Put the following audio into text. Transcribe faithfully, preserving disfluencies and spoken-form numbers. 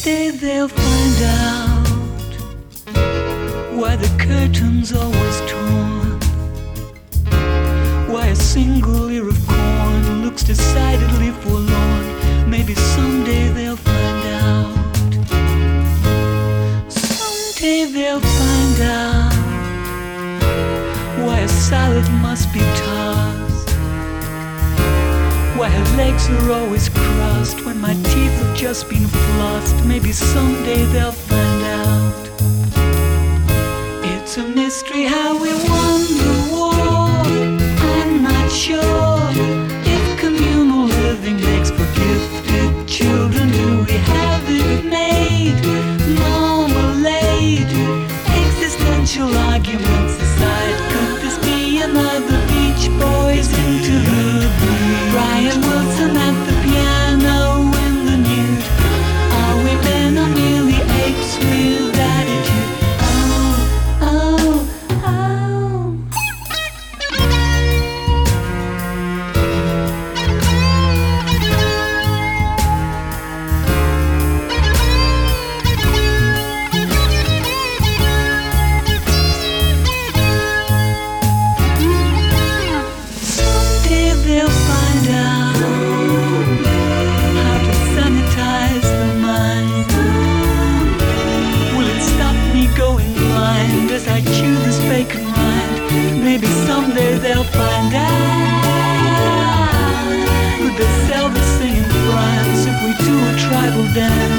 Someday they'll find out why the curtain's always torn, why a single ear of corn looks decidedly forlorn. Maybe someday they'll find out. Someday they'll find out why a salad must be tossed, why her legs are always crossed when my teeth have just been flossed. Maybe someday they'll find out. It's a mystery how we won the war. I'm not sure if communal living makes for gifted children. Do we have it made? Marmalade, existential arguments aside, could this be another Beach Boys interlude? Brian Wilson at the piano in the nude. Are we men or merely apes with attitude? Oh, oh, oh. Someday they'll find out how to sanitize the mind. Will it stop me going blind as I chew this bacon rind? Maybe someday they'll find out. Could they sell this thing in France if we do a tribal dance?